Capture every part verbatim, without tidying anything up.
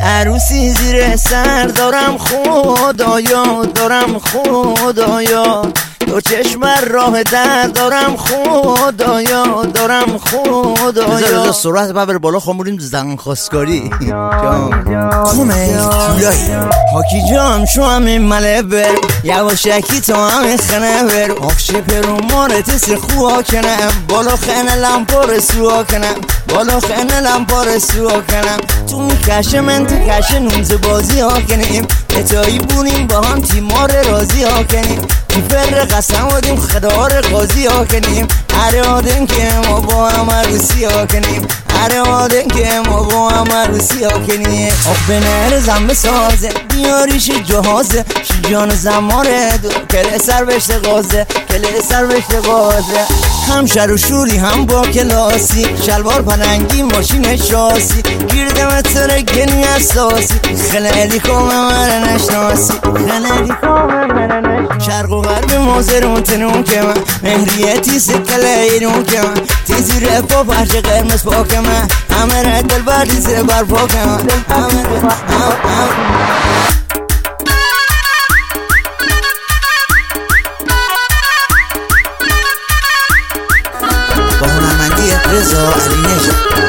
عروسی زیر سر دارم خدایا، دارم خدایا، دو چشم راه در دارم خدایا، دارم خدایا. بذار سرعت ببر بالا خموریم زن خواستگاری خونه تولایی حاکی جام شو همین مله بر یواشکی تو همین خنه بر آخشه پرو مارت سخوا کنم بالا خنه لمپار سوا کنم بالا خنه لمپار سوا کنم تو میکش من تو کش نونز بازی ها کنیم اتایی بونیم با هم تیمار رازی ها کنیم تیفر قسم آدیم خدار قاضی ها کنیم هر آدم که ما با هم عروسی ها کنیم هر آدم که ما با هم عروسی ها کنیم آخ به نهر زنبه سازه بیاریش جهازه شیجان زماره دو کله سر بشت غازه کله سر بشت غازه هم شر و شوری هم با کلاسی شلوار پلنگی ماشین شاسی گیردم تره گنی اساسی خیلی کامه من نشناسی خیلی کامه من نشناسی شرق و غرب مازرون تنون که من مهریتی سکله ایرون که من تیزی رفا پرش قرمز پاک من همه رد دل بردی سه بر پاک من همه رد با هنرمندی رضا علی نژاد.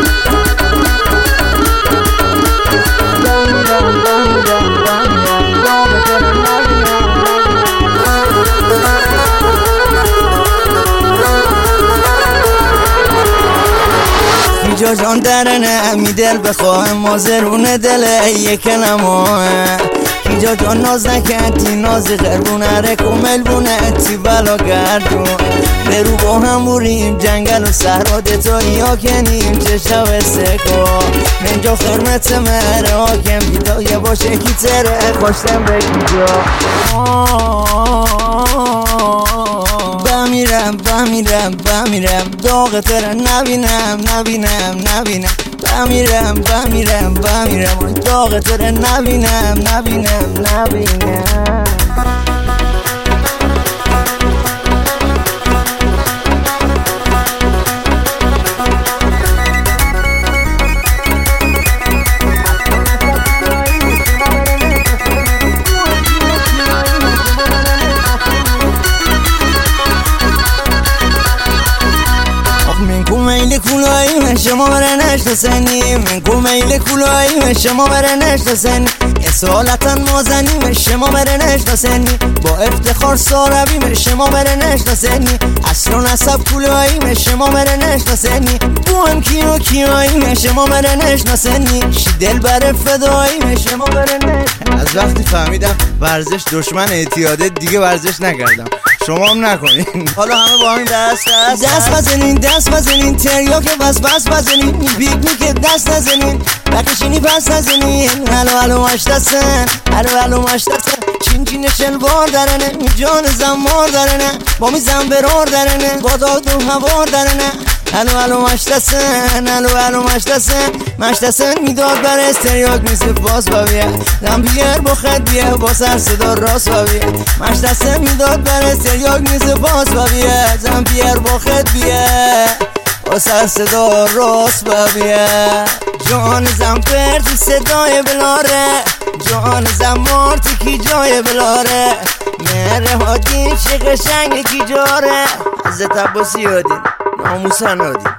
جا جان درنه می دل بخواه مازرون دل یک نماه کی جا جان ناز نکردی ناز غربونه رکومل بونه تی بلا گردون برو با هم بوریم جنگل و صحرا دتایی ها کنیم چه شب سکا من جا خرمت مره آکم بیدایه باشه کی تره خوشتم بکی جا بمیرم بمیرم بمیرم داغ تره نبینم نبینم نبینم بمیرم بمیرم بمیرم داغ تره نبینم نبینم نبینم میل کولایی من شما بره نشتسنی من کو میل کولایی من شما بره نشتسنی اصالتا مازنی من شما بره نشتسنی با افتخار ساربی من شما بره نشتسنی اصل و نسب کولایی من شما بره نشتسنی بو هم کیو کیایی من شما بره نشتسنی شی دل بره فدایی من شما بره نشتسنی. از وقتی فهمیدم ورزش دشمن اعتیاده دیگه ورزش نکردم شما هم نکنین حالا همه با همین دست دست دست بزنین دست بزنین تریاک بس بس بزنین پیکنیک دست نزنین بکشینی پس نزنین هلو هلو مشتسن هلو هلو مشتسن چین چین شلوار درنه جان زمار درنه با می زنبرار درنه با داد و هوار درنه هلو هلو مشتسن هلو هلو مشتسن مشتسن میداد بر استریاک میسه باز بابیه زنبیر با خد بیه با سر صدا راست بابیه مشتسن میداد بر استریاک میسه باز بابیه زنبیر با خد بیه با سر صدا راست بابیه جان زنبرتی صدای بلاره جان زمارتی کی جای بلاره مهره هادی چه قشنگ کی جاره حضرت عباسی یادین ناموسن هادین